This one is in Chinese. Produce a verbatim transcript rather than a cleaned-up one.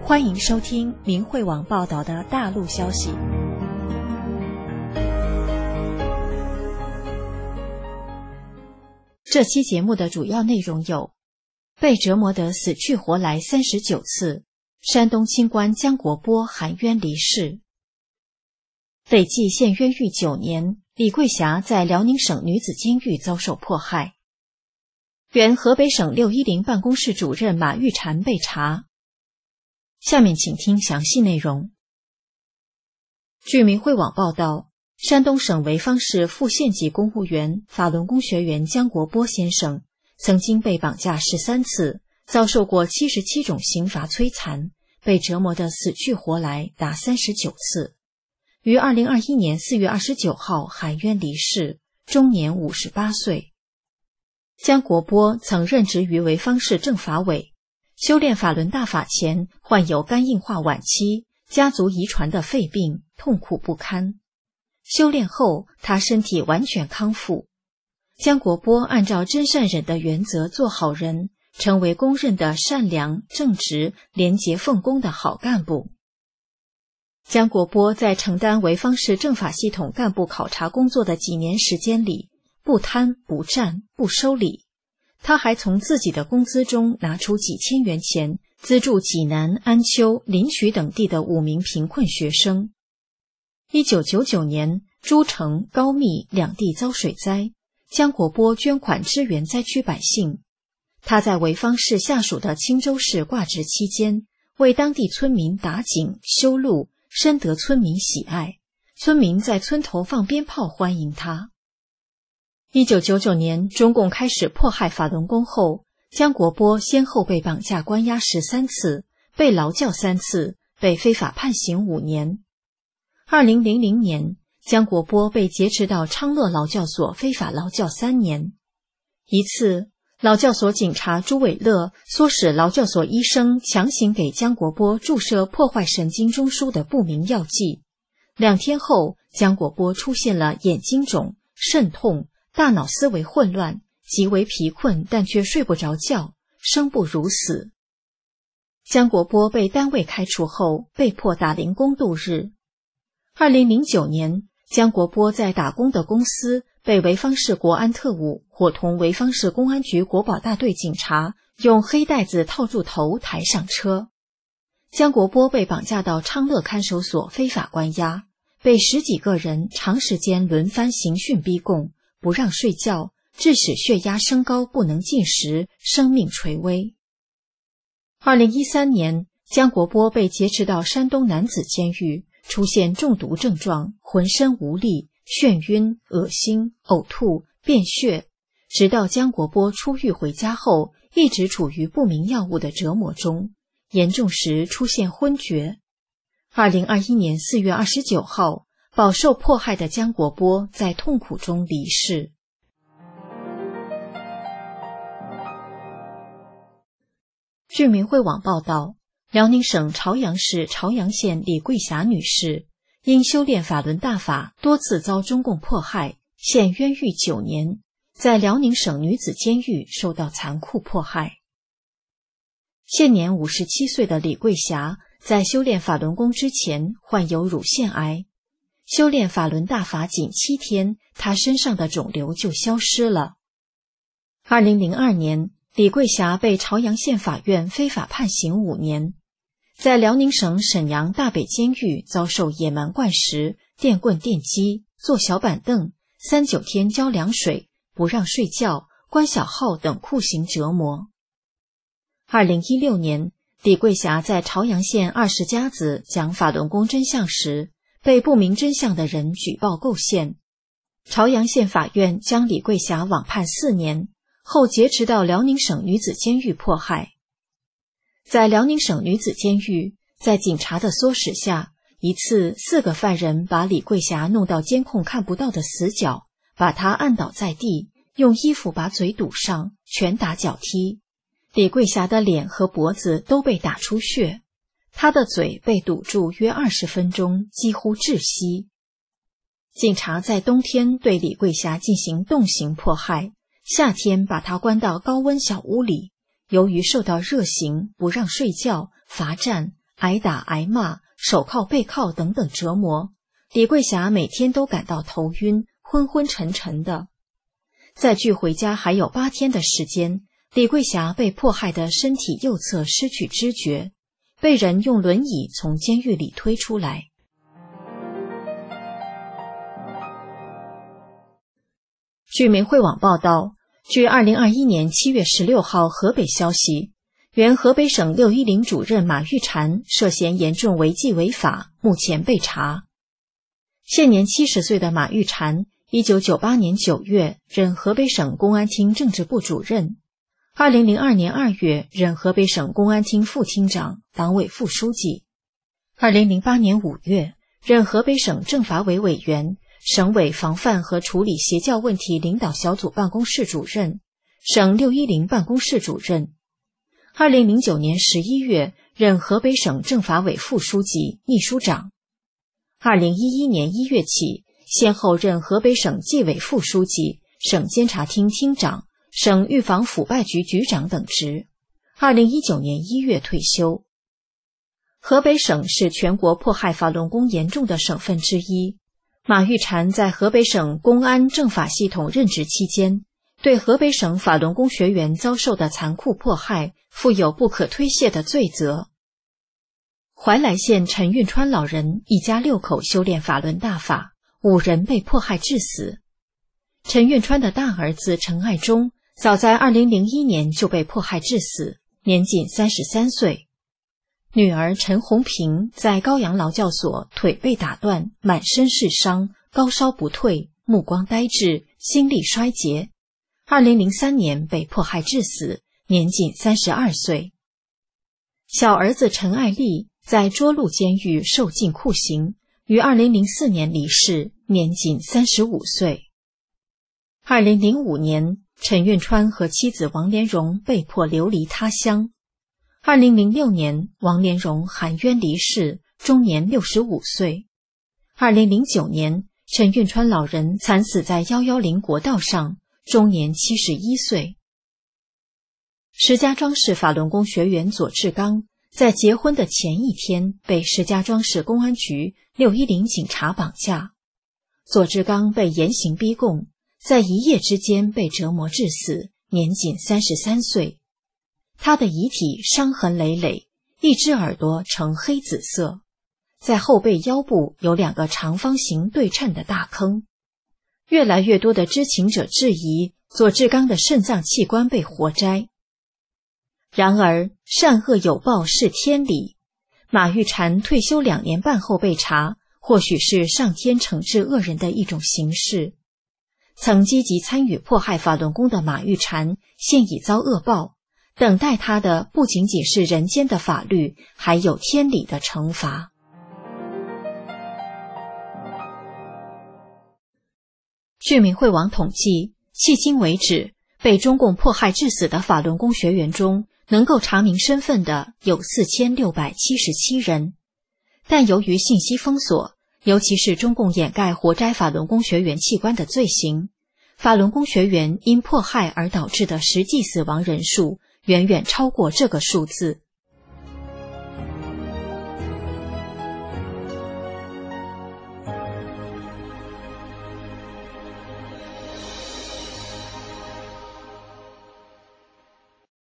欢迎收听明慧网报道的大陆消息。这期节目的主要内容有：被折磨得死去活来三十九次，山东清官姜国波含冤离世；累计现冤狱九年，李桂霞在辽宁省女子监狱遭受迫害；原河北省六一零办公室主任马玉婵被查。下面请听详细内容。据明慧网报道，山东省潍坊市副县级公务员、法轮功学员姜国波先生曾经被绑架十三次，遭受过七十七种刑罚摧残，被折磨得死去活来达三十九次。于二零二一年四月二十九号含冤离世，终年五十八岁。姜国波曾任职于潍坊市政法委，修炼法轮大法前患有肝硬化晚期、家族遗传的肺病，痛苦不堪。修炼后，他身体完全康复。姜国波按照真善忍的原则做好人，成为公认的善良、正直、廉洁奉公的好干部。姜国波在承担潍坊市政法系统干部考察工作的几年时间里，不贪不占不收礼，他还从自己的工资中拿出几千元钱，资助济南、安丘、临朐等地的五名贫困学生。一九九九年，诸城、高密两地遭水灾，姜国波捐款支援灾区百姓。他在潍坊市下属的青州市挂职期间，为当地村民打井、修路，深得村民喜爱，村民在村头放鞭炮欢迎他。一九九九年，中共开始迫害法轮功后，姜国波先后被绑架关押十三次，被劳教三次，被非法判刑五年。二零零零年，姜国波被劫持到昌乐劳教所非法劳教三年。一次，劳教所警察朱伟乐唆使劳教所医生强行给姜国波注射破坏神经中枢的不明药剂。两天后，姜国波出现了眼睛肿、肾痛、大脑思维混乱，极为疲困，但却睡不着觉，生不如死。姜国波被单位开除后，被迫打零工度日。二零零九年，姜国波在打工的公司被潍坊市国安特务伙同潍坊市公安局国保大队警察用黑带子套住头抬上车。姜国波被绑架到昌乐看守所非法关押，被十几个人长时间轮番刑讯逼供，不让睡觉，致使血压升高不能进食，生命垂危。二零一三年，姜国波被劫持到山东男子监狱，出现中毒症状，浑身无力、眩晕、恶心、呕吐、便血，直到姜国波出狱回家后，一直处于不明药物的折磨中，严重时出现昏厥。二零二一年四月二十九号，饱受迫害的姜国波在痛苦中离世。据明慧网报道，辽宁省朝阳市朝阳县李桂霞女士因修炼法轮大法，多次遭中共迫害，现冤狱九年，在辽宁省女子监狱受到残酷迫害。现年五十七岁的李桂霞在修炼法轮功之前患有乳腺癌，修炼法轮大法仅七天，她身上的肿瘤就消失了。二零零二年，李桂霞被朝阳县法院非法判刑五年，在辽宁省沈阳大北监狱遭受野蛮灌食、电棍电击、坐小板凳、三九天浇凉水、不让睡觉、关小号等酷刑折磨。二零一六年，李桂霞在朝阳县二十家子讲法轮功真相时，被不明真相的人举报构陷。朝阳县法院将李桂霞网判四年，后劫持到辽宁省女子监狱迫害。在辽宁省女子监狱，在警察的唆使下，一次四个犯人把李桂霞弄到监控看不到的死角，把她按倒在地，用衣服把嘴堵上，拳打脚踢。李桂霞的脸和脖子都被打出血，她的嘴被堵住约二十分钟，几乎窒息。警察在冬天对李桂霞进行冻刑迫害，夏天把她关到高温小屋里，由于受到热刑，不让睡觉、罚站、 挨打挨骂、手铐背铐等等折磨，李桂霞每天都感到头晕，昏昏沉沉的。在距回家还有八天的时间，李桂霞被迫害的身体右侧失去知觉，被人用轮椅从监狱里推出来。据明慧网报道，据二零二一年七月十六号河北消息，原河北省六一零主任马玉婵涉嫌严重违纪违法，目前被查。现年七十岁的马玉婵，一九九八年九月任河北省公安厅政治部主任，二零零二年二月任河北省公安厅副厅长、党委副书记，二零零八年五月任河北省政法委委员、省委防范和处理邪教问题领导小组办公室主任、省六一零办公室主任。二零零九年十一月任河北省政法委副书记、秘书长。二零一一年一月起，先后任河北省纪委副书记、省监察厅厅长、省预防腐败局局长等职。二零一九年一月退休。河北省是全国迫害法轮功严重的省份之一。马玉婵在河北省公安政法系统任职期间，对河北省法轮功学员遭受的残酷迫害负有不可推卸的罪责。怀来县陈运川老人一家六口修炼法轮大法，五人被迫害致死。陈运川的大儿子陈爱忠早在二零零一年就被迫害致死，年仅三十三岁。女儿陈红平在高阳劳教所腿被打断，满身是伤，高烧不退，目光呆滞，心力衰竭。二零零三年被迫害致死，年仅三十二岁。小儿子陈爱丽在涿鹿监狱受尽酷刑，于二零零四年离世，年仅三十五岁。二零零五年，陈运川和妻子王莲蓉被迫流离他乡。二零零六年，王莲蓉含冤离世，终年六十五岁。二零零九年，陈运川老人惨死在一一零国道上，终年七十一岁。石家庄市法轮功学员左志刚在结婚的前一天被石家庄市公安局六一零警察绑架。左志刚被严刑逼供，在一夜之间被折磨致死，年仅三十三岁。他的遗体伤痕累累，一只耳朵呈黑紫色，在后背腰部有两个长方形对称的大坑。越来越多的知情者质疑左志刚的肾脏器官被活摘。然而善恶有报是天理，马玉婵退休两年半后被查，或许是上天惩治恶人的一种形式。曾积极参与迫害法轮功的马玉婵现已遭恶报，等待他的不仅仅是人间的法律，还有天理的惩罚。据明慧网统计，迄今为止，被中共迫害致死的法轮功学员中，能够查明身份的有四千六百七十七人。但由于信息封锁，尤其是中共掩盖活摘法轮功学员器官的罪行，法轮功学员因迫害而导致的实际死亡人数远远超过这个数字。